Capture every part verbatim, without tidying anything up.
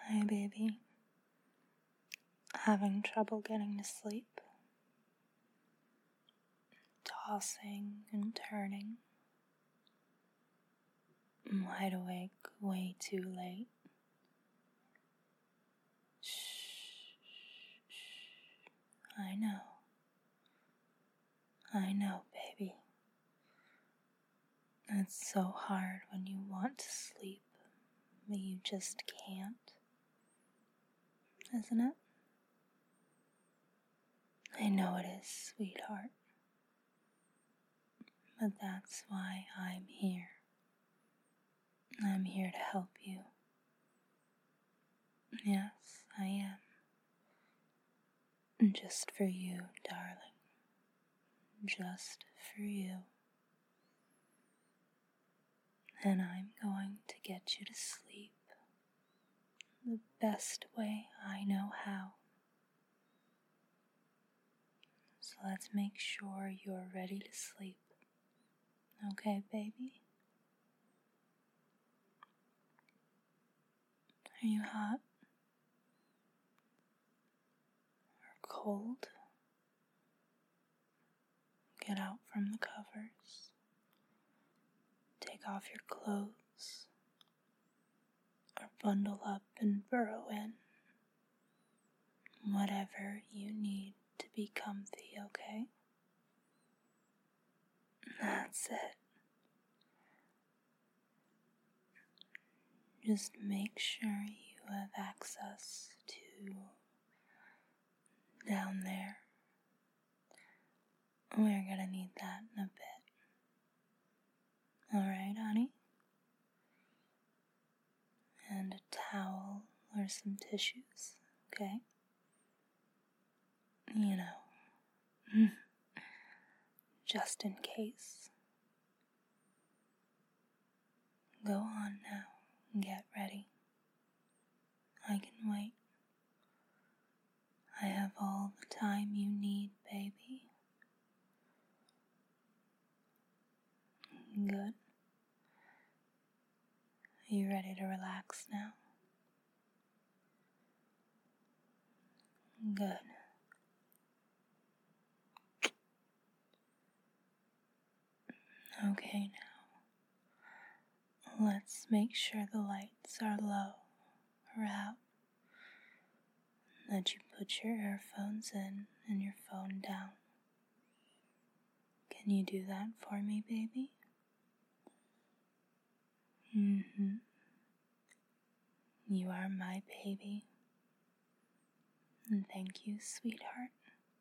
Hi, baby. Having trouble getting to sleep? Tossing and turning? Wide awake way too late? Shh, shh, shh. I know. I know, baby. It's so hard when you want to sleep, but you just can't. Isn't it? I know it is, sweetheart. But that's why I'm here. I'm here to help you. Yes, I am. Just for you, darling. Just for you. And I'm going to get you to sleep the best way I know how. So let's make sure you're ready to sleep. Okay, baby? Are you hot? Or cold? Get out from the covers. Take off your clothes. Or bundle up and burrow in. Whatever you need to be comfy, okay? That's it. Just make sure you have access to down there. We're gonna need that in a bit. Alright, honey? And a towel or some tissues, okay? You know, just in case. Go on now and get ready. I can wait. I have all the time you need, baby. Good. Are you ready to relax now? Good. Okay, now, let's make sure the lights are low or out. That you put your earphones in and your phone down. Can you do that for me, baby? Mm-hmm. You are my baby. And thank you, sweetheart.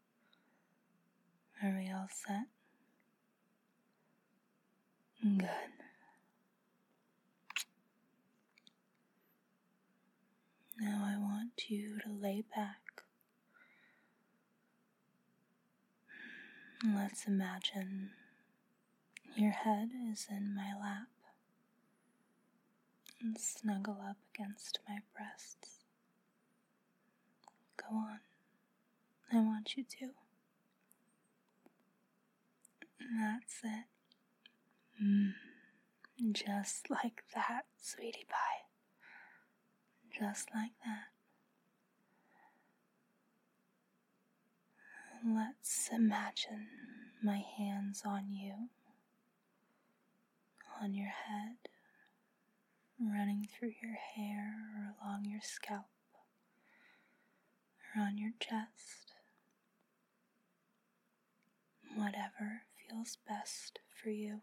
Are we all set? Good. Now I want you to lay back. Let's imagine your head is in my lap and snuggle up against my breasts. Go on. I want you to. That's it. Mm. Just like that, sweetie pie. Just like that. Let's imagine my hands on you, on your head, running through your hair or along your scalp, or on your chest. Whatever feels best for you.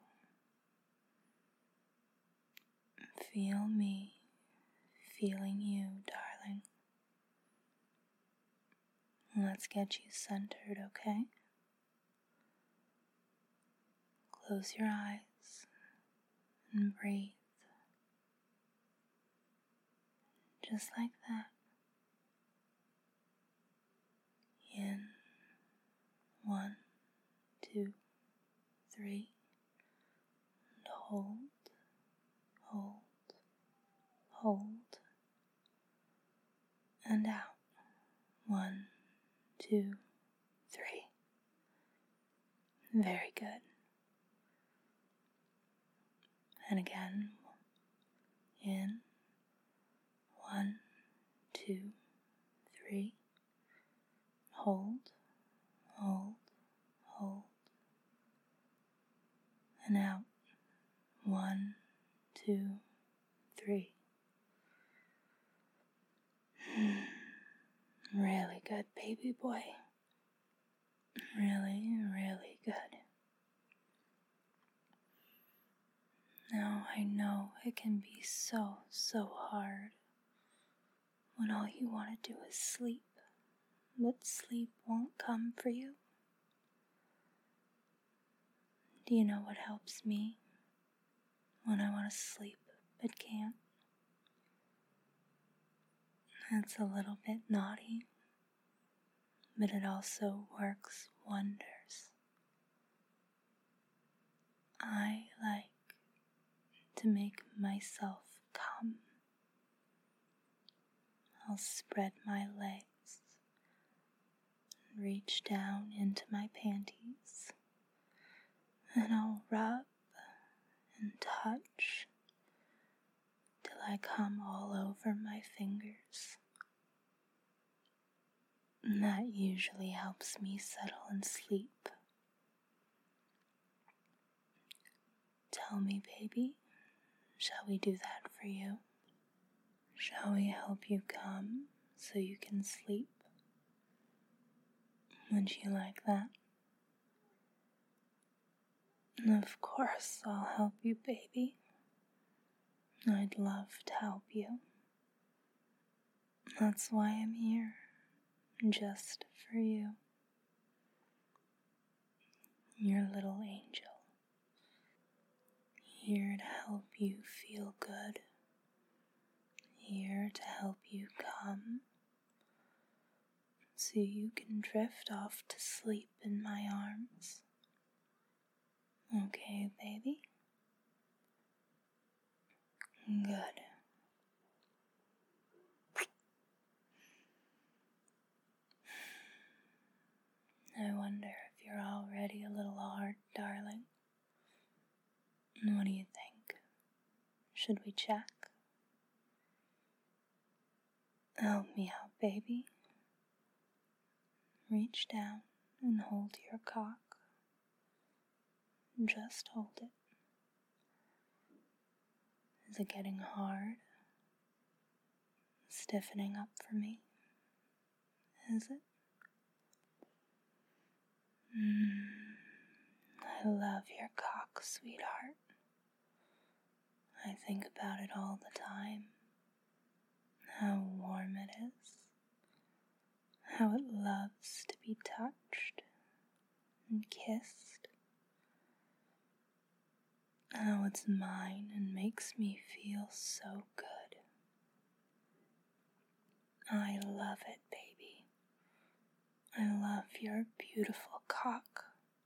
Feel me feeling you, darling. Let's get you centered, okay? Close your eyes and breathe. Just like that. In. One, two, three. And hold, hold, hold. And out. One, two, three. Very good. And again. In. One, two, three. Hold, hold, hold. And out. One, two, three. Really good, baby boy. Really, really good. Now I know it can be so, so hard when all you want to do is sleep, but sleep won't come for you. Do you know what helps me when I want to sleep but can't? It's a little bit naughty, but it also works wonders. I like to make myself come. I'll spread my legs and reach down into my panties, and I'll rub and touch till I come all over my fingers. And that usually helps me settle and sleep. Tell me, baby, shall we do that for you? Shall we help you come so you can sleep? Would you like that? Of course, I'll help you, baby. I'd love to help you. That's why I'm here, just for you. Your little angel. Here to help you feel good. Here to help you come, so you can drift off to sleep in my arms. Okay, baby? Good. I wonder if you're already a little hard, darling. What do you think? Should we check? Help me out, baby. Reach down and hold your cock. Just hold it. Is it getting hard? Stiffening up for me? Is it? Mm, I love your cock, sweetheart. I think about it all the time. How warm it is. How it loves to be touched and kissed. How it's mine and makes me feel so good. I love it, baby. I love your beautiful cock.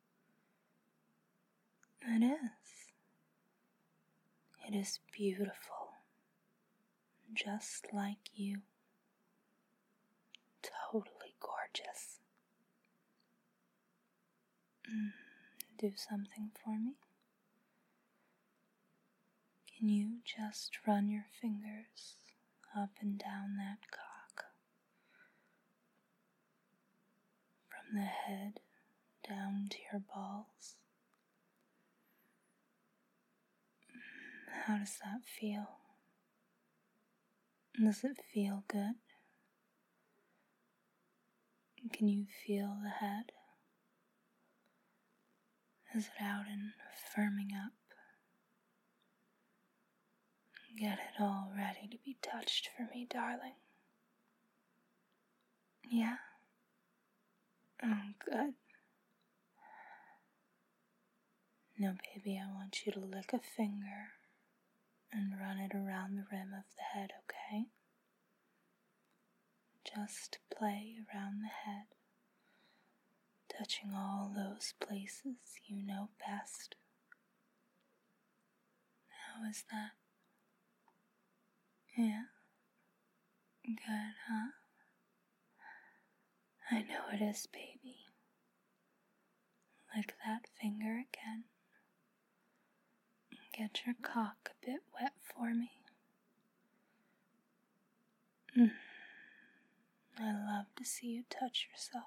It is. It is beautiful. Just like you. Totally gorgeous. Mm, do something for me? Can you just run your fingers up and down that cock? From the head down to your balls? How does that feel? Does it feel good? Can you feel the head? Is it out and firming up? Get it all ready to be touched for me, darling. Yeah? Oh, good. Now, baby, I want you to lick a finger and run it around the rim of the head, okay? Just play around the head, touching all those places you know best. How is that? Yeah? Good, huh? I know it is, baby. Lick that finger again. Get your cock a bit wet for me. Mm. to see you touch yourself.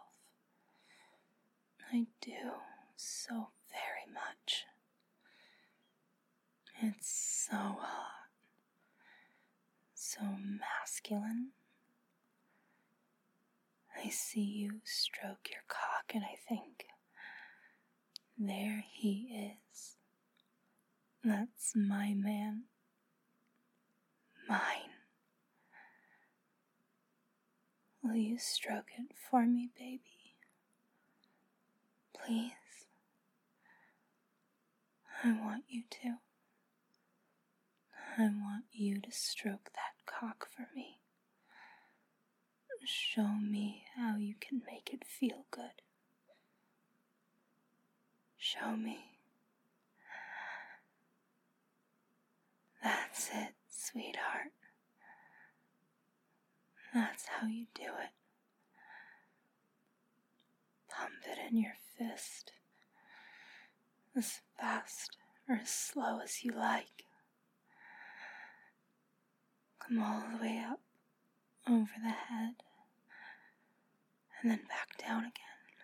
I do so very much. It's so hot, so masculine. I see you stroke your cock and I think, there he is. That's my man. Mine. Will you stroke it for me, baby? Please. I want you to. I want you to stroke that cock for me. Show me how you can make it feel good. Show me. That's it, sweetheart. That's how you do it. Pump it in your fist, as fast or as slow as you like. Come all the way up, over the head, and then back down again.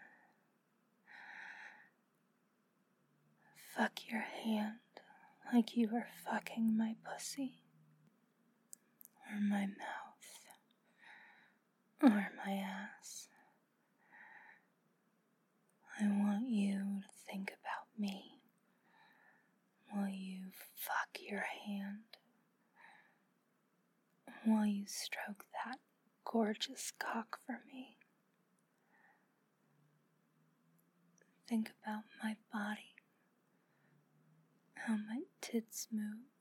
Fuck your hand like you were fucking my pussy, or my mouth, or my ass. I want you to think about me while you fuck your hand, while you stroke that gorgeous cock for me. Think about my body, how my tits move,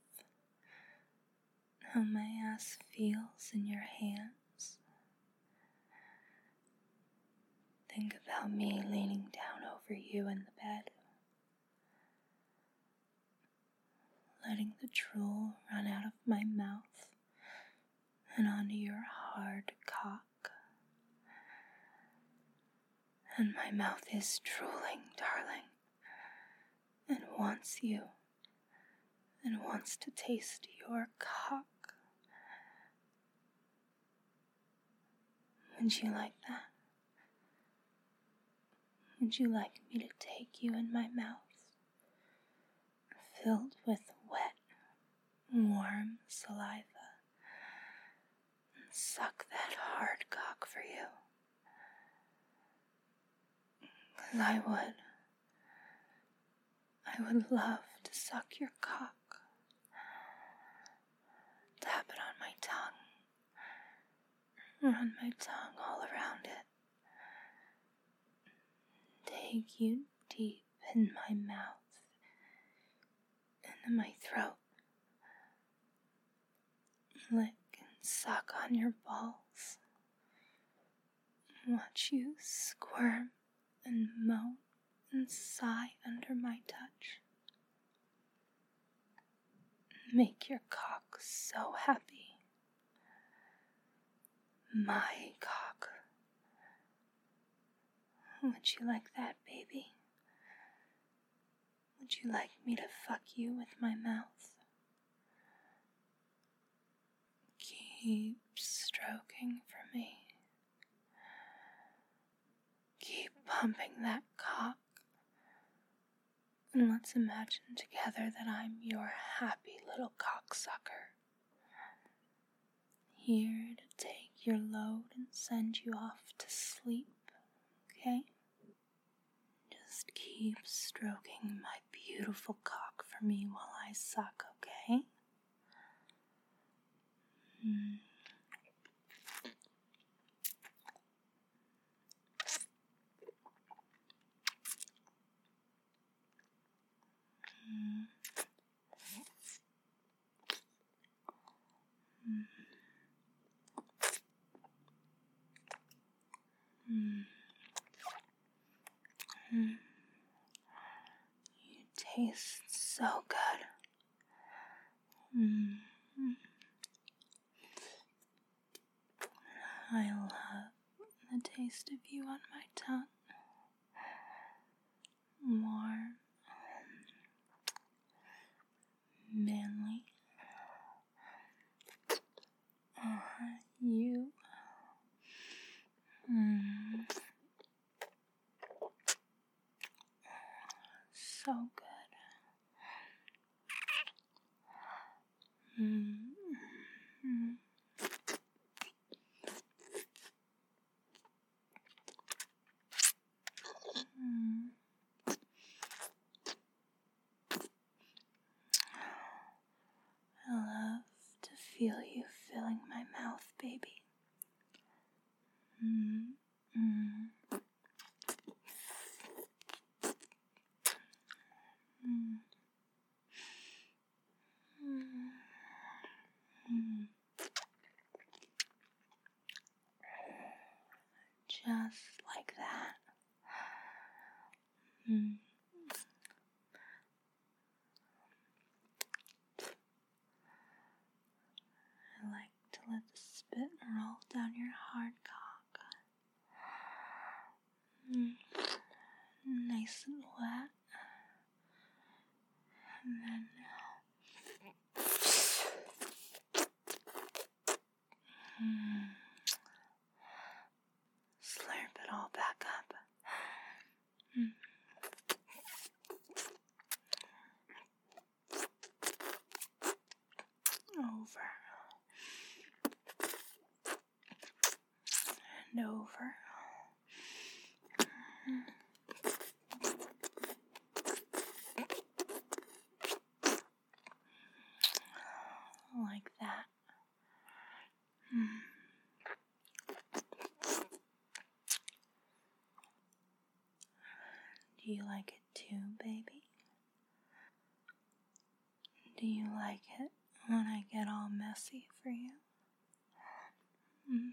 how my ass feels in your hands. Think about me leaning down over you in the bed, letting the drool run out of my mouth and onto your hard cock. And my mouth is drooling, darling, and wants you, and wants to taste your cock. Would you like that? Would you like me to take you in my mouth, filled with wet, warm saliva, and suck that hard cock for you? 'Cause I would. I would love to suck your cock. Tap it on my tongue. Run my tongue all around it. Take you deep in my mouth, into my throat. Lick and suck on your balls. Watch you squirm and moan and sigh under my touch. Make your cock so happy. My cock. Would you like that, baby? Would you like me to fuck you with my mouth? Keep stroking for me. Keep pumping that cock. And let's imagine together that I'm your happy little cocksucker, here to take your load and send you off to sleep, okay? Just keep stroking my beautiful cock for me while I suck, okay? Mm. Mm. Mm. Mm. Mm. You taste so good. Mm. I love the taste of you on my tongue. Warm, manly. Uh, you. Mm. Mm. Mm. Mm. I love to feel you filling my mouth, baby. Mm. Mm. Mm. Mm. Just like that. Mm. I like to let the spit roll down your hard cock. Mm. Nice and wet. And then mm, slurp it all back up. Mm. Over. And over. Mm. Like that. Mm. Do you like it too, baby? Do you like it when I get all messy for you? Mm.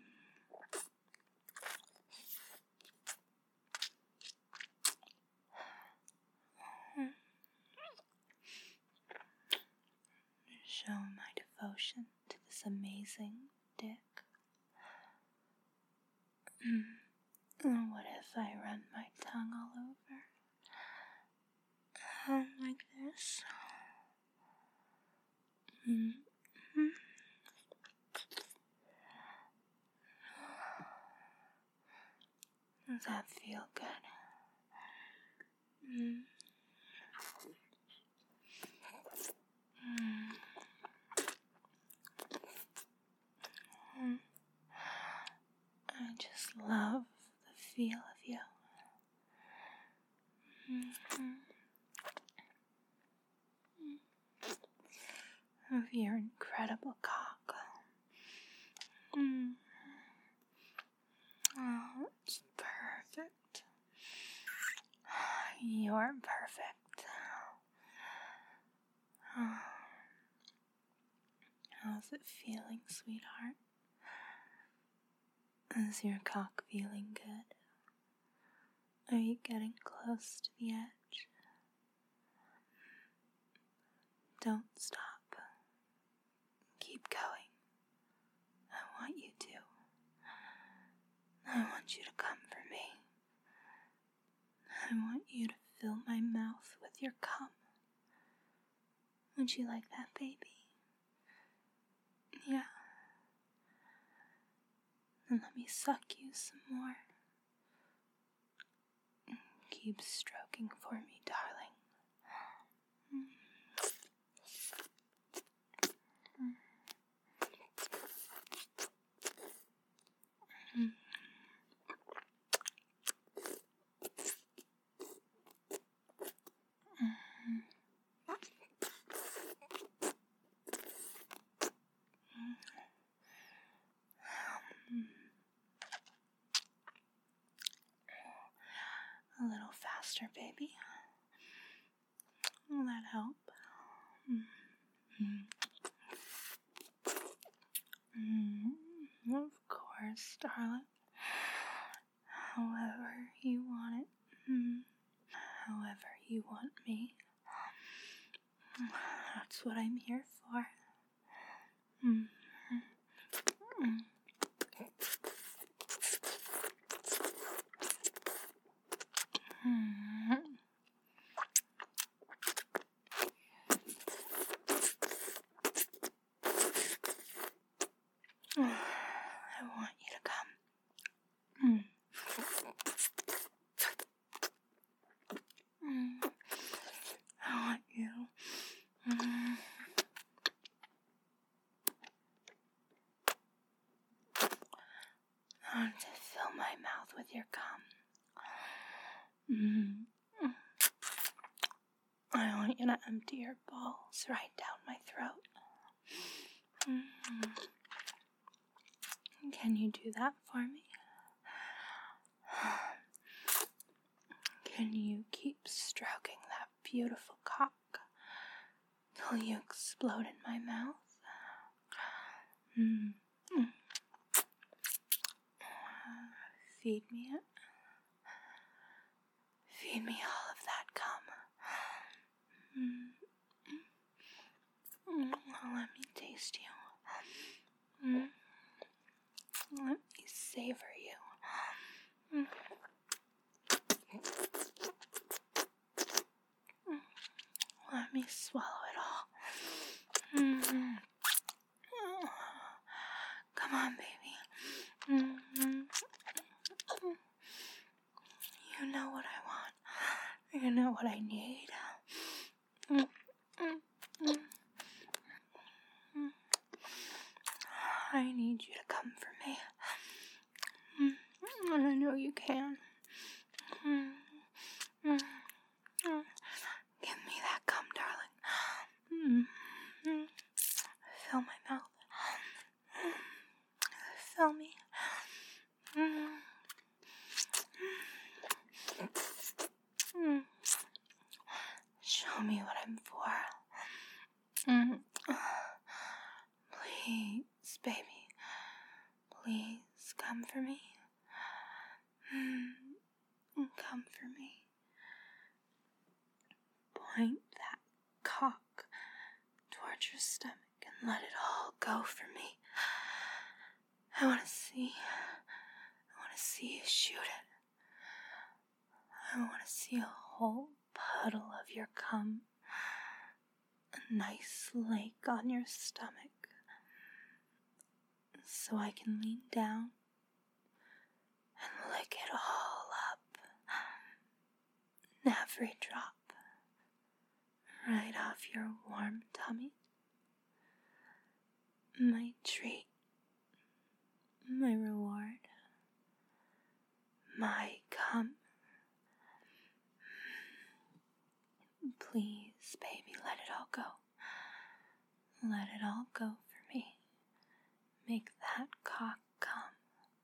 Mm. Show my devotion to this amazing dick. Mm. What if I run my tongue all over? Um, like this? Mm. Mm. Does that feel good? Mm. Mm. Mm. I just love the feel of you. Mm-hmm. Of your incredible cock. Mm. Oh, it's perfect. You're perfect. Oh. How's it feeling, sweetheart? Is your cock feeling good? Are you getting close to the edge? Don't stop. Keep going. I want you to. I want you to come for me. I want you to fill my mouth with your cum. Would you like that, baby? Yeah. Then let me suck you some more. Keep stroking for me, darling. Mm. Mm. A little faster, baby. Will that help? Mm. Mm. Of course, darling. However you want it. Mm. However you want me. That's what I'm here for. Mm. Mm. Mm. I want you to come. Mm. Mm. I want you. Mm. I want to fill my mouth with your cum. Mm. I want you to empty your balls right down my throat. Mm. Can you do that for me? Can you keep stroking that beautiful cock till you explode in my mouth? Mm. Mm. Feed me it. Feed me all of that cum. Mm. Mm. Let me taste you. Mm. Let me savor you. Mm. Let me swallow it all. Mm. Come on, baby. Mm. You know what I want. You know what I need. Mm. Mm. Mm. I need you to come for me. Mm. And I know you can. Mm. Mm. Mm. Give me that cum, darling. Mm. Mm. Fill my mouth. Mm. Fill me. Mm. Mm. Show me what I'm for. Mm. Please, baby. Please come for me. Mm. Come for me. Point that cock towards your stomach and let it all go for me. I want to see. I want to see you shoot it. I want to see a whole puddle of your cum. A nice lake on your stomach. So I can lean down and lick it all up. Every drop. Right off your warm tummy. My treat. My reward. My cum. Please, baby, let it all go. Let it all go for me. Make that cock come.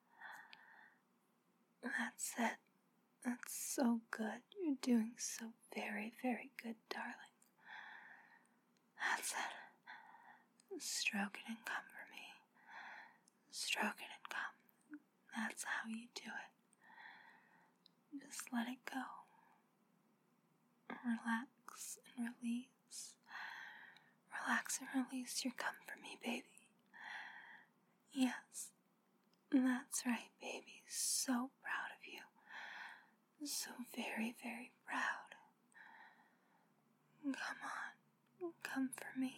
That's it. That's so good. You're doing so very, very good, darling. That's it. Stroke it and come for me. Stroke it and come. That's how you do it. Just let it go. Relax and release. Relax and release your cum for me, baby. Yes, that's right, baby. So proud of you. So very, very proud. Come on. Come for me.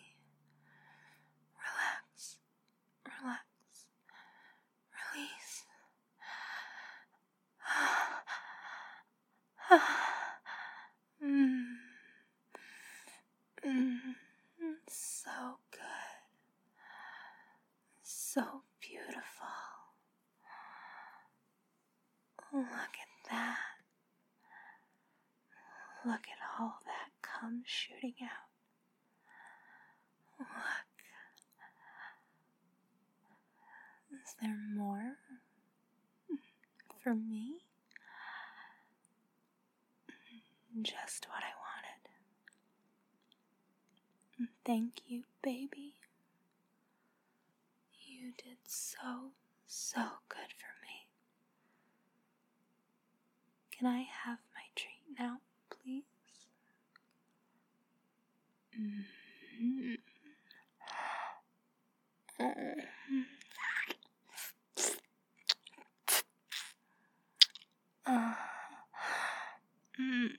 Relax. Relax. Release. mm. Mm. So good. So beautiful. Look at that. Look at all that cum shooting out. Look. Is there more for me? Just what I wanted. Thank you, baby. You did so, so good for me. Can I have my treat now, please? Mm-hmm. Mm-hmm. Uh, mm-hmm.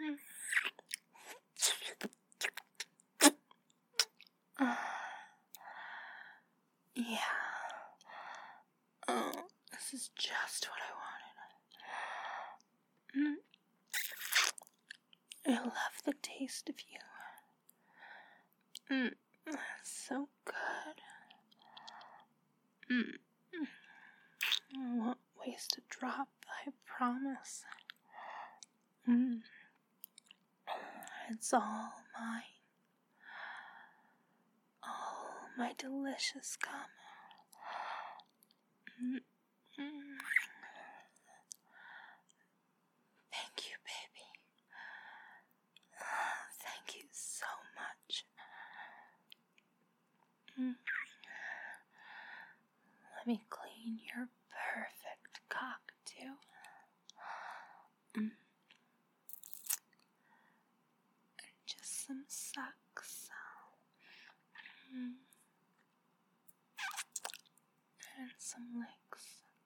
uh, yeah. Oh, this is just what I wanted. Mm. I love the taste of you. Mm. So good. Mm. I want drop, I promise. Mm. It's all mine. All my delicious cum. Mm. Mm. Thank you, baby. Thank you so much. Mm. Let me clean your perfect cock, too. Mm. Just some sucks. Mm. And some licks.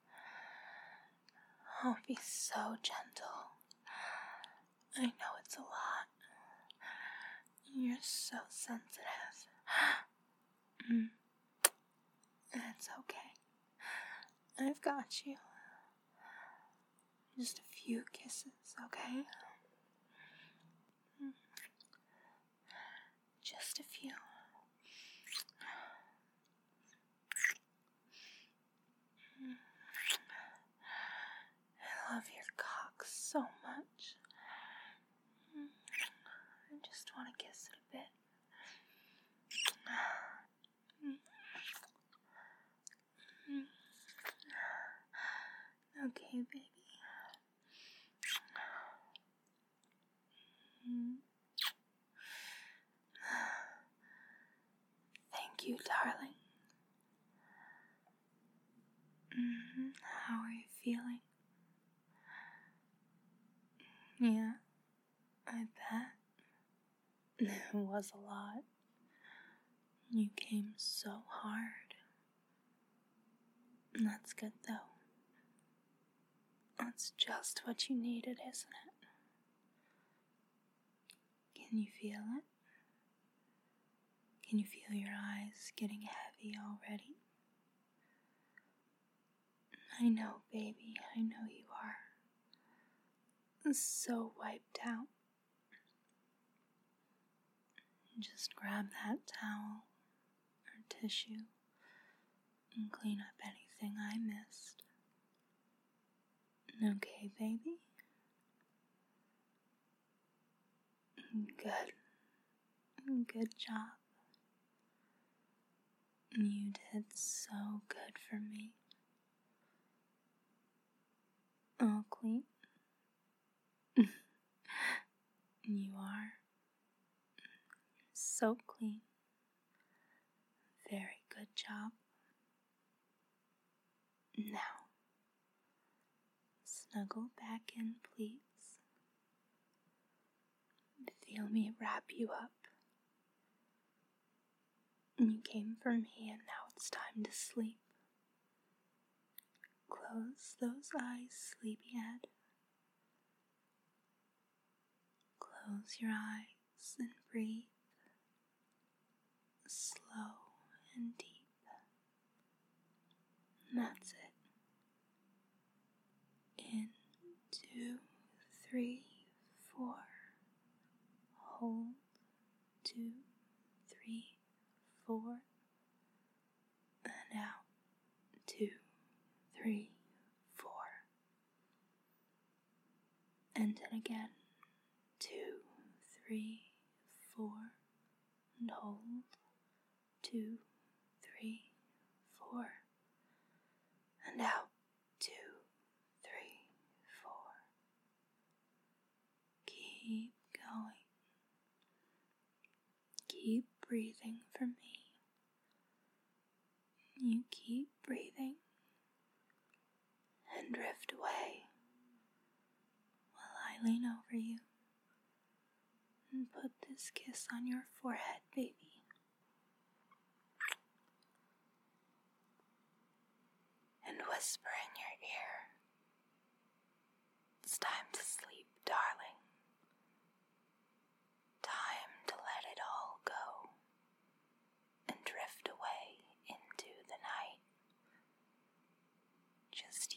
Oh, be so gentle. I know it's a lot. You're so sensitive. Mm. It's okay. I've got you. Just a few kisses, okay? Mm. Just a few. Mm. I love your cock so much. Mm. I just want to kiss it a bit. Mm. Mm. Okay, baby. Mm. Thank you, darling. Mm-hmm. How are you feeling? Yeah, I bet. It was a lot. You came so hard. That's good, though. That's just what you needed, isn't it? Can you feel it? Can you feel your eyes getting heavy already? I know, baby, I know you are. So wiped out. Just grab that towel or tissue and clean up anything I missed. Okay, baby? Good. Good job. You did so good for me. All clean? You are so clean. Very good job. Now, snuggle back in, please. Feel me wrap you up. You came for me and now it's time to sleep. Close those eyes, sleepyhead. Close your eyes and breathe. Slow and deep. That's it. In, two, three, four. Hold, two, three, four. And out, two, three, four. And then again, two, three, four. And hold, two, three, four. And out, two, three, four. Keep going. Keep breathing for me. You keep breathing and drift away while I lean over you and put this kiss on your forehead, baby. And whisper in your ear, it's time to sleep, darling. Time to let it all go and drift away into the night. Just